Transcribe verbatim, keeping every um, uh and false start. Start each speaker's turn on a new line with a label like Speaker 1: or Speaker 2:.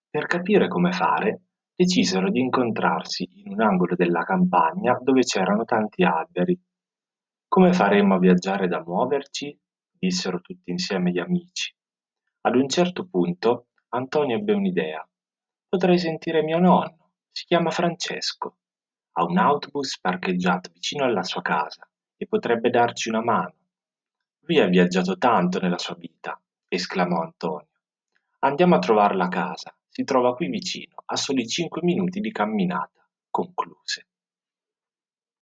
Speaker 1: Per capire come fare, decisero di incontrarsi in un angolo della campagna dove c'erano tanti alberi. Come faremo a viaggiare da muoverci? Dissero tutti insieme gli amici. Ad un certo punto Antonio ebbe un'idea. Potrei sentire mio nonno, si chiama Francesco. Ha un autobus parcheggiato vicino alla sua casa e potrebbe darci una mano. Lui ha viaggiato tanto nella sua vita, esclamò Antonio. Andiamo a trovarla a casa, si trova qui vicino, a soli cinque minuti di camminata, concluse.